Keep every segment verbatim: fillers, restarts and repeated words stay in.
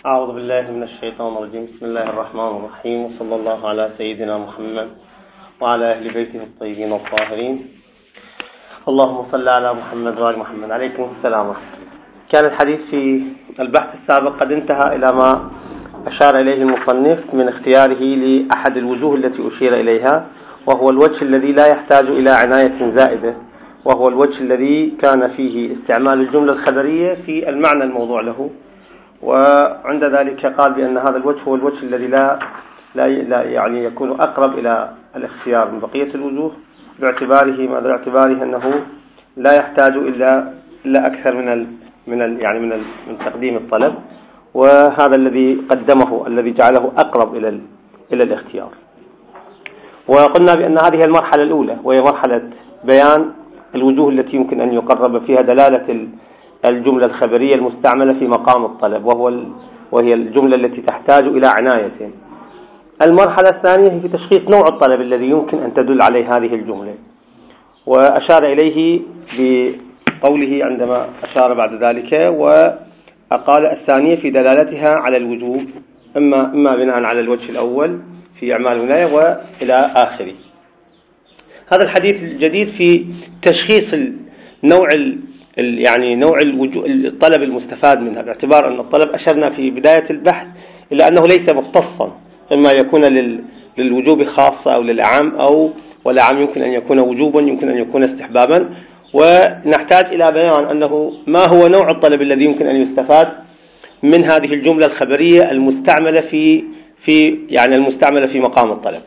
أعوذ بالله من الشيطان الرجيم. بسم الله الرحمن الرحيم، وصلى الله على سيدنا محمد وعلى أهل بيته الطيبين الطاهرين. اللهم صل على محمد وعلى محمد. عليكم السلام ورحمة الله. كان الحديث في البحث السابق قد انتهى إلى ما أشار إليه المصنف من اختياره لأحد الوجوه التي أشير إليها، وهو الوجه الذي لا يحتاج إلى عناية زائدة، وهو الوجه الذي كان فيه استعمال الجملة الخبرية في المعنى الموضوع له. وعند ذلك قال بأن هذا الوجه هو الوجه الذي لا, لا, لا يعني يكون أقرب إلى الاختيار من بقية الوجوه، باعتباره ماذا باعتباره أنه لا يحتاج إلا إلا أكثر من ال من ال يعني من ال من تقديم الطلب، وهذا الذي قدمه الذي جعله أقرب إلى ال إلى الاختيار. وقلنا بأن هذه المرحلة الأولى، وهي مرحلة بيان الوجوه التي يمكن أن يقرب فيها دلالة الجملة الخبرية المستعملة في مقام الطلب، وهو وهي الجملة التي تحتاج إلى عناية. المرحلة الثانية هي في تشخيص نوع الطلب الذي يمكن أن تدل عليه هذه الجملة، وأشار إليه بقوله عندما أشار بعد ذلك، وقال الثانية في دلالتها على الوجوب، إما إما بناء على الوجه الأول في أعمال الولاية وإلى آخره. هذا الحديث الجديد في تشخيص النوع يعني نوع الطلب المستفاد منها، باعتبار أن الطلب أشرنا في بداية البحث إلى أنه ليس مختصا، إما يكون للوجوب خاصة أو للأعم، أو والأعم يمكن أن يكون وجوبا، يمكن أن يكون استحبابا. ونحتاج إلى بيان أنه ما هو نوع الطلب الذي يمكن أن يستفاد من هذه الجملة الخبرية المستعملة في في يعني المستعملة في مقام الطلب.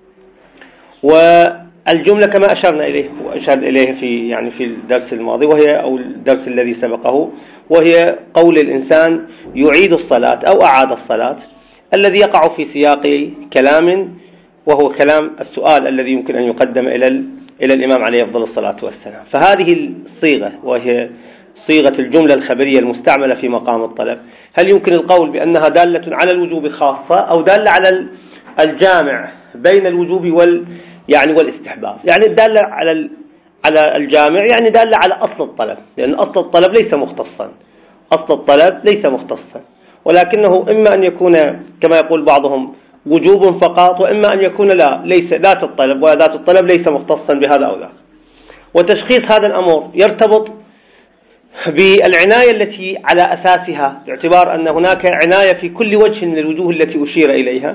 والجملة كما أشرنا إليه وأشار إليه في يعني في الدرس الماضي، وهي أو الدرس الذي سبقه، وهي قول الإنسان يعيد الصلاة أو أعاد الصلاة، الذي يقع في سياق كلام، وهو كلام السؤال الذي يمكن أن يقدم إلى إلى الإمام عليه أفضل الصلاة والسلام. فهذه الصيغة، وهي صيغة الجملة الخبرية المستعملة في مقام الطلب، هل يمكن القول بأنها دالة على الوجوب خاصة، أو دالة على الجامع بين الوجوب وال يعني والاستحباب؟ يعني الدالة على على الجامع يعني دالة على أصل الطلب، لأن أصل الطلب ليس مختصا، أصل الطلب ليس مختصا، ولكنه إما أن يكون كما يقول بعضهم وجوب فقط، وإما أن يكون لا ليس ذات الطلب، وذات الطلب ليس مختصا بهذا أو ذاك. وتشخيص هذا الأمر يرتبط بالعناية التي على أساسها، باعتبار أن هناك عناية في كل وجه من الوجوه التي أشير إليها،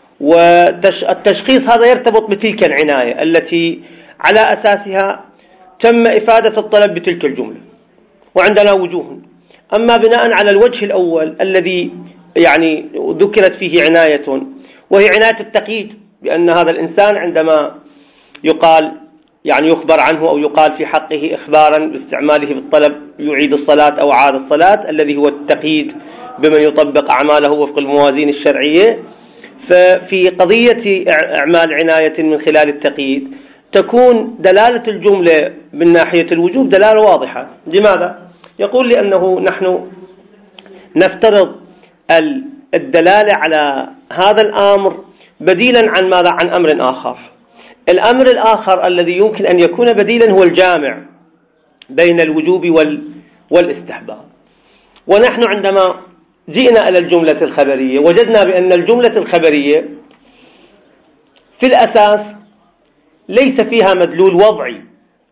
والتشخيص هذا يرتبط بتلك العناية التي على أساسها تم إفادة الطلب بتلك الجملة. وعندنا وجوه، أما بناء على الوجه الأول الذي يعني ذكرت فيه عناية، وهي عناية التقييد، بأن هذا الإنسان عندما يقال يعني يخبر عنه أو يقال في حقه إخبارا باستعماله بالطلب يعيد الصلاة أو عاد الصلاة، الذي هو التقييد بمن يطبق أعماله وفق الموازين الشرعية. ففي قضية إعمال عناية من خلال التقييد تكون دلالة الجملة من ناحية الوجوب دلالة واضحة. لماذا؟ يقول لأنه نحن نفترض الدلالة على هذا الأمر بديلا عن ماذا؟ عن أمر آخر. الأمر الآخر الذي يمكن أن يكون بديلا هو الجامع بين الوجوب والاستحباب. ونحن عندما جئنا إلى الجملة الخبرية وجدنا بأن الجملة الخبرية في الأساس ليس فيها مدلول وضعي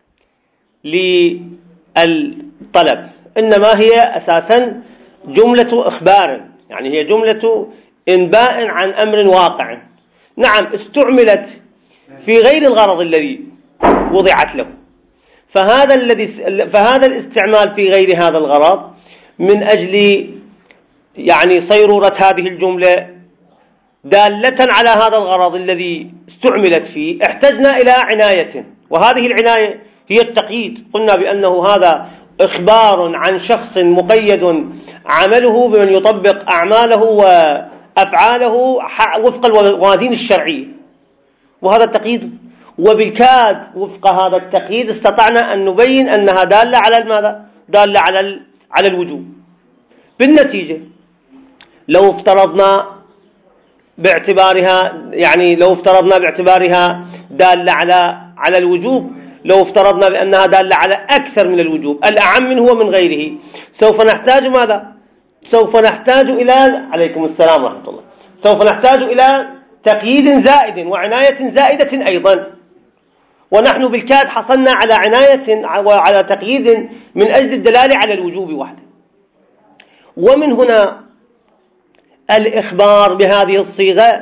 للطلب، إنما هي أساسا جملة إخبار، يعني هي جملة إنباء عن أمر واقع. نعم، استعملت في غير الغرض الذي وضعت له، فهذا الذي فهذا الاستعمال في غير هذا الغرض من أجل يعني صيرورة هذه الجملة دالة على هذا الغرض الذي استعملت فيه، احتجنا إلى عناية، وهذه العناية هي التقييد. قلنا بأنه هذا إخبار عن شخص مقيد عمله بمن يطبق أعماله وأفعاله وفق الموازين الشرعية، وهذا التقييد. وبالكاد وفق هذا التقييد استطعنا أن نبين أنها دالة على ماذا؟ دالة على على الوجوب. بالنتيجة لو افترضنا باعتبارها يعني لو افترضنا باعتبارها دالة على على الوجوب، لو افترضنا بأنها دالة على أكثر من الوجوب، الأعم منه ومن غيره، سوف نحتاج ماذا؟ سوف نحتاج إلى عليكم السلام ورحمة الله سوف نحتاج إلى تقييد زائد وعناية زائدة أيضا، ونحن بالكاد حصلنا على عناية وعلى تقييد من أجل الدلالة على الوجوب وحده. ومن هنا الإخبار بهذه الصيغة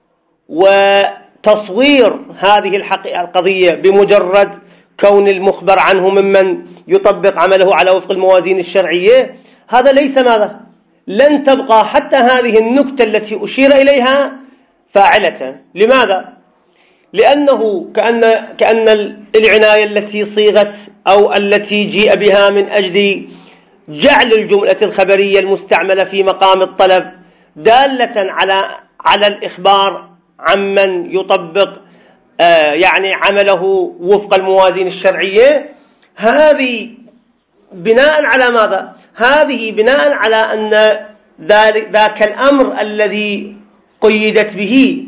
وتصوير هذه القضية بمجرد كون المخبر عنه ممن يطبق عمله على وفق الموازين الشرعية، هذا ليس ماذا؟ لن تبقى حتى هذه النكتة التي أشير إليها فاعلة. لماذا؟ لأنه كأن, كأن العناية التي صيغت أو التي جيء بها من أجل جعل الجملة الخبرية المستعملة في مقام الطلب دالة على على الإخبار عمن يطبق آه يعني عمله وفق الموازين الشرعية، هذه بناء على ماذا؟ هذه بناء على أن ذاك الأمر الذي قيدت به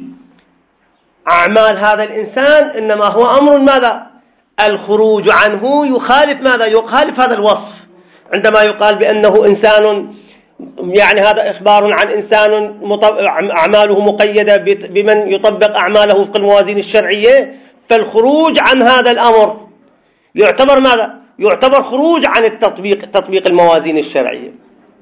أعمال هذا الإنسان إنما هو أمر ماذا؟ الخروج عنه يخالف ماذا؟ يخالف هذا الوصف. عندما يقال بأنه إنسان، يعني هذا إخبار عن إنسان أعماله مقيدة بمن يطبق أعماله وفق الموازين الشرعية، فالخروج عن هذا الأمر يعتبر ماذا؟ يعتبر خروج عن التطبيق تطبيق الموازين الشرعية.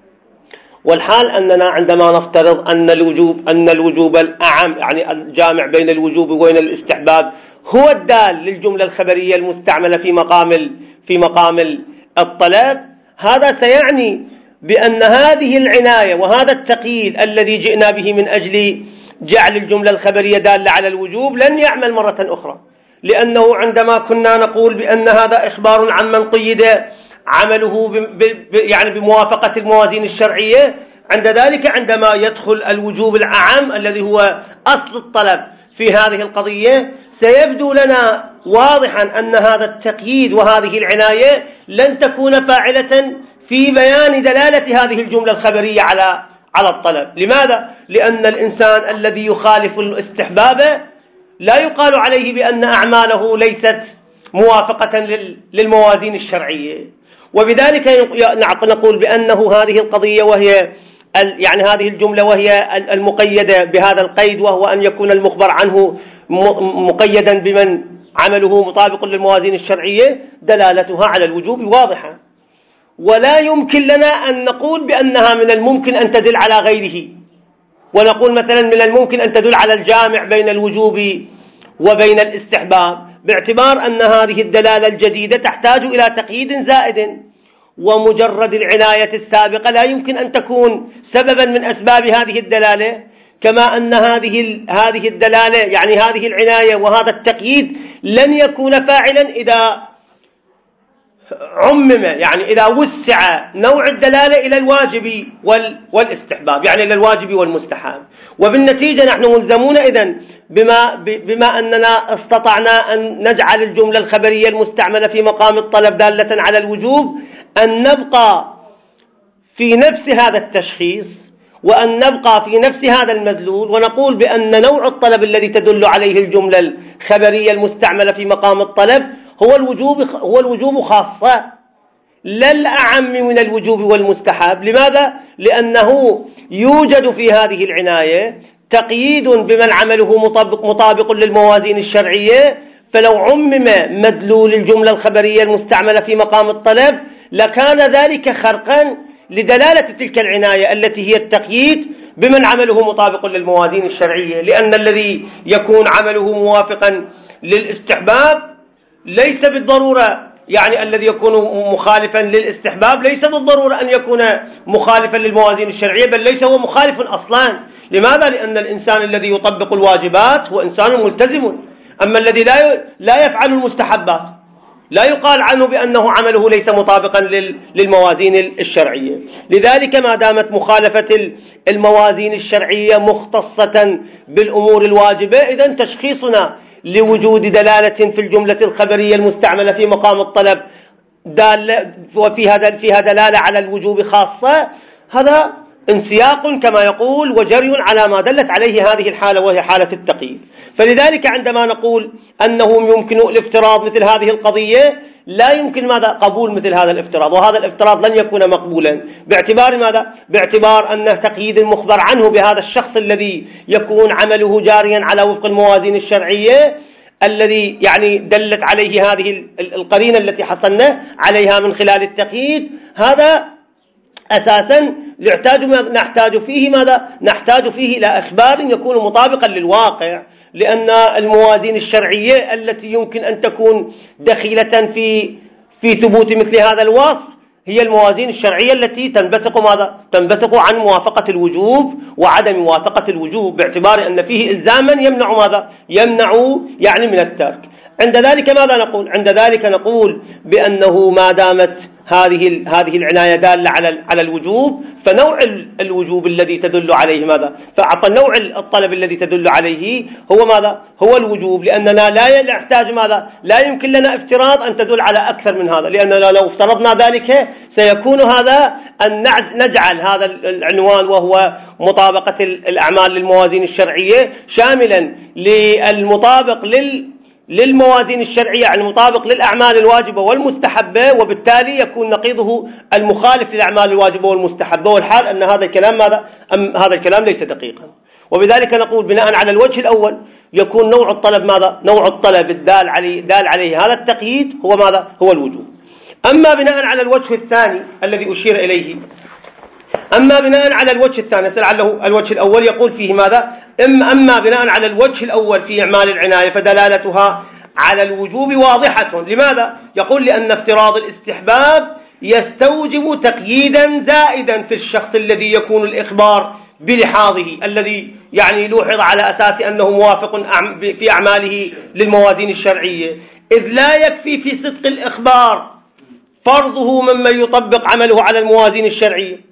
والحال أننا عندما نفترض أن الوجوب أن الوجوب الأعم، يعني الجامع بين الوجوب وبين الاستحباب، هو الدال للجملة الخبرية المستعملة في مقام في مقام الطلب، هذا سيعني بأن هذه العناية وهذا التقييد الذي جئنا به من أجل جعل الجملة الخبرية دالة على الوجوب لن يعمل مرة أخرى، لأنه عندما كنا نقول بأن هذا إخبار عن من قيد عمله ب ب يعني بموافقة الموازين الشرعية، عند ذلك عندما يدخل الوجوب الأعم الذي هو أصل الطلب في هذه القضية، سيبدو لنا واضحا أن هذا التقييد وهذه العناية لن تكون فاعلة في بيان دلالة هذه الجملة الخبرية على على الطلب. لماذا؟ لأن الإنسان الذي يخالف الاستحباب لا يقال عليه بأن أعماله ليست موافقة للموازين الشرعية، وبذلك نقول بأنه هذه القضية وهي يعني هذه الجملة وهي المقيدة بهذا القيد، وهو أن يكون المخبر عنه مقيدا بمن عمله مطابق للموازين الشرعية، دلالتها على الوجوب واضحة، ولا يمكن لنا أن نقول بأنها من الممكن أن تدل على غيره، ونقول مثلا من الممكن أن تدل على الجامع بين الوجوب وبين الاستحباب، باعتبار أن هذه الدلالة الجديدة تحتاج إلى تقييد زائد، ومجرد العناية السابقة لا يمكن أن تكون سببا من أسباب هذه الدلالة، كما أن هذه هذه الدلالة يعني هذه العناية وهذا التقييد لن يكون فاعلا إذا عمم، يعني إذا وسع نوع الدلالة إلى الواجب والاستحباب، يعني إلى الواجب والمستحب. وبالنتيجة نحن ملزمون إذن بما, بما أننا استطعنا أن نجعل الجملة الخبرية المستعملة في مقام الطلب دالة على الوجوب أن نبقى في نفس هذا التشخيص، وأن نبقى في نفس هذا المدلول، ونقول بأن نوع الطلب الذي تدل عليه الجملة الخبرية المستعملة في مقام الطلب هو الوجوب هو الوجوب خاصة، لا الأعم من الوجوب والمستحب. لماذا؟ لأنه يوجد في هذه العناية تقييد بمن عمله مطابق, مطابق للموازين الشرعية، فلو عمم مدلول الجملة الخبرية المستعملة في مقام الطلب لكان ذلك خرقا لدلالة تلك العناية التي هي التقييد بمن عمله مطابق للموازين الشرعية، لأن الذي يكون عمله موافقا للاستحباب ليس بالضرورة، يعني الذي يكون مخالفا للاستحباب ليس بالضرورة أن يكون مخالفا للموازين الشرعية، بل ليس هو مخالف أصلا. لماذا؟ لأن الإنسان الذي يطبق الواجبات هو إنسان ملتزم، أما الذي لا لا يفعل المستحبات لا يقال عنه بأنه عمله ليس مطابقا للموازين الشرعية. لذلك ما دامت مخالفة الموازين الشرعية مختصة بالأمور الواجبة، إذن تشخيصنا لوجود دلالة في الجملة الخبرية المستعملة في مقام الطلب دال وفيها فيها دلالة على الوجوب خاصة، هذا انسياق كما يقول وجري على ما دلت عليه هذه الحالة وهي حالة التقييد. فلذلك عندما نقول أنه يمكن الافتراض مثل هذه القضية لا يمكن ماذا قبول مثل هذا الافتراض، وهذا الافتراض لن يكون مقبولا باعتبار ماذا؟ باعتبار أن تقييد المخبر عنه بهذا الشخص الذي يكون عمله جاريا على وفق الموازين الشرعية الذي يعني دلت عليه هذه القرينة التي حصلنا عليها من خلال التقييد، هذا أساسا نحتاج نحتاج فيه ماذا؟ نحتاج فيه إلى إخبار يكون مطابقا للواقع، لأن الموازين الشرعية التي يمكن أن تكون دخيلة في في ثبوت مثل هذا الوصف هي الموازين الشرعية التي تنبثق ماذا؟ تنبثق عن موافقة الوجوب وعدم موافقة الوجوب، باعتبار أن فيه إلزاما يمنع ماذا؟ يمنع يعني من الترك. عند ذلك ماذا نقول؟ عند ذلك نقول بأنه ما دامت هذه هذه العناية دالة على على الوجوب، فنوع الوجوب الذي تدل عليه ماذا؟ فعفوا نوع الطلب الذي تدل عليه هو ماذا؟ هو الوجوب، لأننا لا نحتاج ماذا؟ لا يمكن لنا افتراض أن تدل على أكثر من هذا، لأننا لو افترضنا ذلك سيكون هذا أن نجعل هذا العنوان وهو مطابقة الأعمال للموازين الشرعية شاملا للمطابق لل للموازين الشرعية يعني مطابق للأعمال الواجبة والمستحبة، وبالتالي يكون نقيضه المخالف للأعمال الواجبة والمستحبة، والحال أن هذا الكلام ماذا؟ أم هذا الكلام ليس دقيقا. وبذلك نقول بناء على الوجه الأول يكون نوع الطلب ماذا؟ نوع الطلب الدال عليه دال عليه هذا التقييد هو ماذا؟ هو الوجوب. أما بناء على الوجه الثاني الذي أشير إليه أما بناء على الوجه الثاني لعله الوجه الأول يقول فيه ماذا؟ أما بناء على الوجه الأول في إعمال العناية فدلالتها على الوجوب واضحة. لماذا؟ يقول لأن افتراض الاستحباب يستوجب تقييدا زائدا في الشخص الذي يكون الإخبار بلحاظه الذي يعني لوحظ على أساس أنه موافق في أعماله للموازين الشرعية، إذ لا يكفي في صدق الإخبار فرضه ممن يطبق عمله على الموازين الشرعية،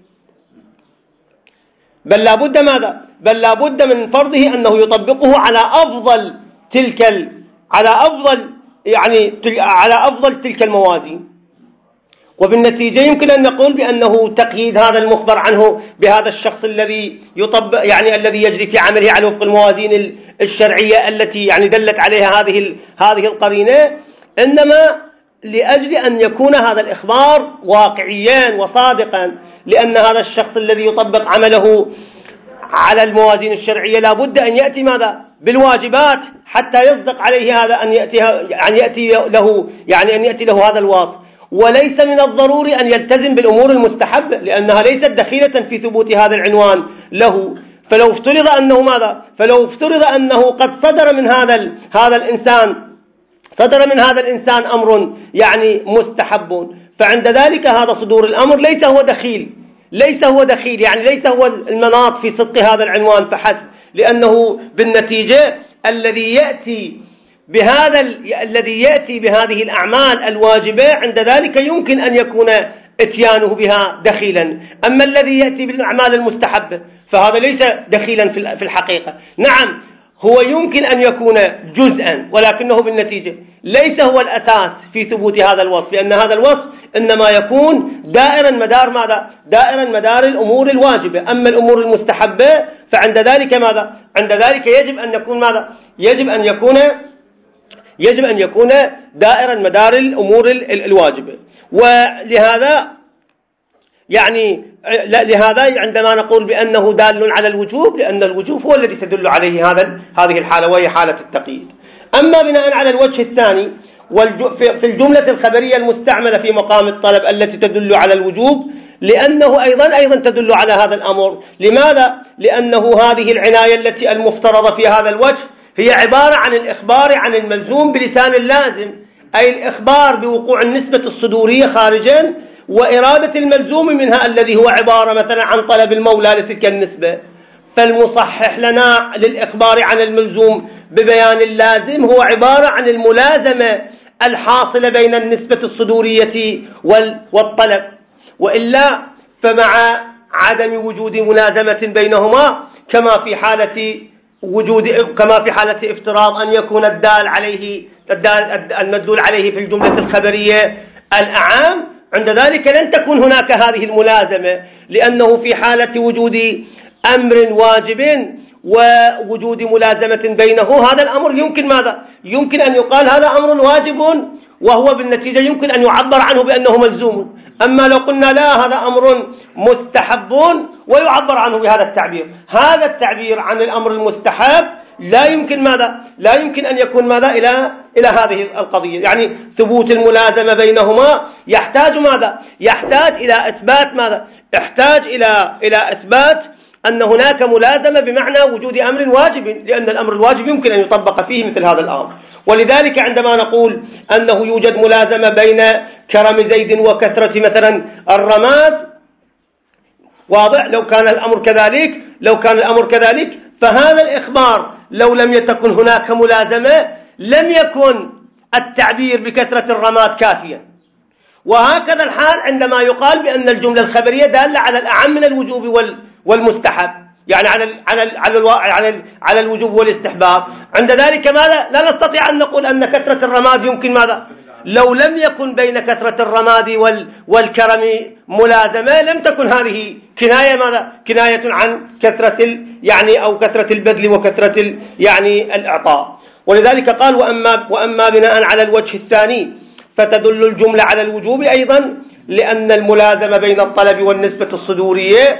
بل لا بد ماذا؟ بل لا بد من فرضه أنه يطبقه على أفضل تلك ال... على أفضل يعني على أفضل تلك الموازين. وبالنتيجة يمكن أن نقول بأنه تقييد هذا المخبر عنه بهذا الشخص الذي يطبق يعني الذي يجري في عمله على وفق الموازين الشرعية التي يعني دلت عليها هذه ال... هذه القرينة، إنما لأجل أن يكون هذا الإخبار واقعيا وصادقا، لأن هذا الشخص الذي يطبق عمله على الموازين الشرعية لا بد أن يأتي ماذا؟ بالواجبات حتى يصدق عليه هذا أن يأتي يعني يأتي له يعني أن يأتي له هذا الوصف، وليس من الضروري أن يلتزم بالأمور المستحبة لأنها ليست دخيلة في ثبوت هذا العنوان له. فلو افترض أنه ماذا؟ فلو افترض أنه قد صدر من هذا هذا الإنسان صدر من هذا الإنسان أمر يعني مستحب، فعند ذلك هذا صدور الأمر ليس هو دخيل ليس هو دخيل يعني ليس هو المناط في صدق هذا العنوان فحسب، لأنه بالنتيجة الذي يأتي بهذا الذي يأتي بهذه الأعمال الواجبة عند ذلك يمكن أن يكون اتيانه بها دخيلا، أما الذي يأتي بالأعمال المستحبة فهذا ليس دخيلا في الحقيقة. نعم هو يمكن أن يكون جزءا، ولكنه بالنتيجة ليس هو الأساس في ثبوت هذا الوصف، لأن هذا الوصف إنما يكون دائرا مدار ماذا؟ دائرا مدار الأمور الواجبة، أما الأمور المستحبة فعند ذلك ماذا؟ عند ذلك يجب أن يكون ماذا؟ يجب أن يكون يجب أن يكون دائرا مدار الأمور الواجبة. ولهذا يعني لهذا عندما نقول بأنه دال على الوجوب، لأن الوجوب هو الذي تدل عليه هذا هذه الحالة وهي حالة التقييد. أما بناء على الوجه الثاني في الجملة الخبرية المستعملة في مقام الطلب التي تدل على الوجوب، لأنه أيضا أيضا تدل على هذا الأمر. لماذا؟ لأنه هذه العناية التي المفترضة في هذا الوجه هي عبارة عن الإخبار عن الملزوم بلسان اللازم، أي الإخبار بوقوع النسبة الصدورية خارجا وإرادة الملزوم منها الذي هو عبارة مثلا عن طلب المولى لتلك النسبة. فالمصحح لنا للإخبار عن الملزوم ببيان اللازم هو عبارة عن الملازمة الحاصلة بين النسبة الصدورية والطلب، وإلا فمع عدم وجود ملازمة بينهما كما في حالة وجود كما في حالة افتراض أن يكون الدال عليه الدال المدلول عليه في الجملة الخبرية الأعام، عند ذلك لن تكون هناك هذه الملازمة، لأنه في حالة وجود أمر واجب ووجود ملازمة بينه هذا الأمر يمكن ماذا؟ يمكن أن يقال هذا أمر واجب وهو بالنتيجة يمكن أن يعبر عنه بأنه ملزوم. أما لو قلنا لا هذا أمر مستحب ويعبر عنه بهذا التعبير، هذا التعبير عن الأمر المستحب لا يمكن ماذا؟ لا يمكن أن يكون ماذا إلى إلى هذه القضية. يعني ثبوت الملازمة بينهما يحتاج ماذا؟ يحتاج إلى إثبات ماذا؟ يحتاج إلى إلى إثبات أن هناك ملازمة بمعنى وجود أمر واجب، لأن الأمر الواجب يمكن أن يطبق فيه مثل هذا الأمر. ولذلك عندما نقول أنه يوجد ملازمة بين كرم زيد وكثرة مثلا الرماد، واضح لو كان الأمر كذلك لو كان الأمر كذلك فهذا الإخبار لو لم يكن هناك ملازمة لم يكن التعبير بكثرة الرماد كافيا. وهكذا الحال عندما يقال بأن الجملة الخبرية دالة على الأعم من الوجوب والمستحب، يعني على على على على على الوجوب والاستحباب. عند ذلك ماذا؟ لا نستطيع أن نقول أن كثرة الرماد يمكن ماذا؟ لو لم يكن بين كثرة الرماد والكرم ملازمة لم تكن هذه كناية ماذا؟ كناية عن كثرة يعني أو كثرة البذل وكثرة يعني الإعطاء. ولذلك قال وأما وأما بناء على الوجه الثاني فتدل الجملة على الوجوب أيضا، لأن الملازمة بين الطلب والنسبة الصدورية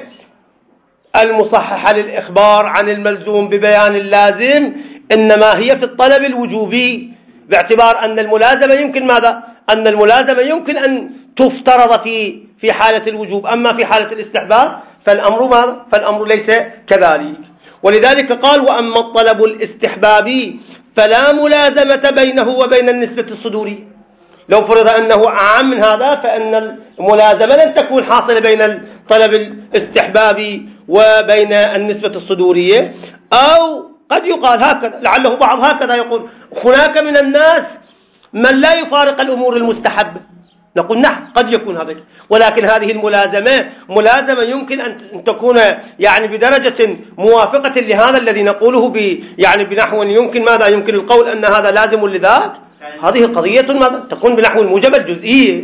المصححة للإخبار عن الملزوم ببيان اللازم إنما هي في الطلب الوجوبي، باعتبار أن الملازمة يمكن ماذا؟ أن الملازمة يمكن أن تفترض في في حالة الوجوب، أما في حالة الاستحباب فالأمر ماذا؟ فالأمر ليس كذلك. ولذلك قال وأما الطلب الاستحبابي فلا ملازمة بينه وبين النسبة الصدورية. لو فرض أنه أعم من هذا فإن الملازمة لن تكون حاصلة بين الطلب الاستحبابي وبين النسبة الصدورية. أو قد يقال هكذا، لعله بعض هكذا يقول هناك من الناس من لا يفارق الأمور المستحبة، نقول نعم قد يكون هذا، ولكن هذه الملازمة ملازمة يمكن أن تكون يعني بدرجة موافقة لهذا الذي نقوله ب يعني بنحو يمكن ماذا؟ يمكن القول أن هذا لازم لذاك. هذه قضية ماذا؟ تكون بنحو الموجبة الجزئية.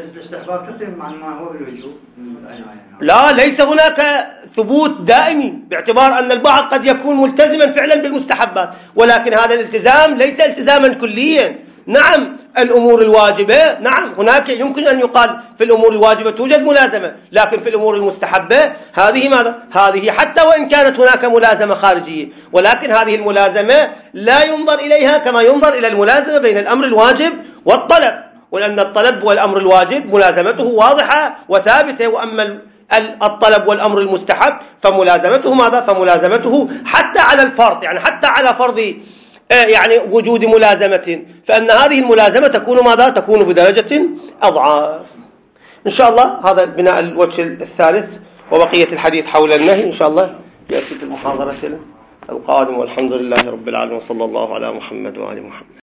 لا، ليس هناك ثبوت دائمي، باعتبار أن البعض قد يكون ملتزما فعلا بالمستحبات، ولكن هذا الالتزام ليس التزاما كليا. نعم الأمور الواجبة، نعم هناك يمكن أن يقال في الأمور الواجبة توجد ملازمة، لكن في الأمور المستحبة هذه ماذا؟ هذه حتى وإن كانت هناك ملازمة خارجية، ولكن هذه الملازمة لا ينظر إليها كما ينظر إلى الملازمة بين الأمر الواجب والطلب، ولأن الطلب والأمر الواجب ملازمته واضحة وثابتة، وأما الطلب والأمر المستحب فملازمته ماذا؟ فملازمته حتى على الفرض، يعني حتى على فرض يعني وجود ملازمة، فإن هذه الملازمة تكون ماذا؟ تكون بدرجة أضعاف. إن شاء الله هذا بناء الوجه الثالث، وبقية الحديث حول النهي إن شاء الله يأتي في المحاضرة القادمة. والحمد لله رب العالمين، وصلى الله على محمد وآل محمد.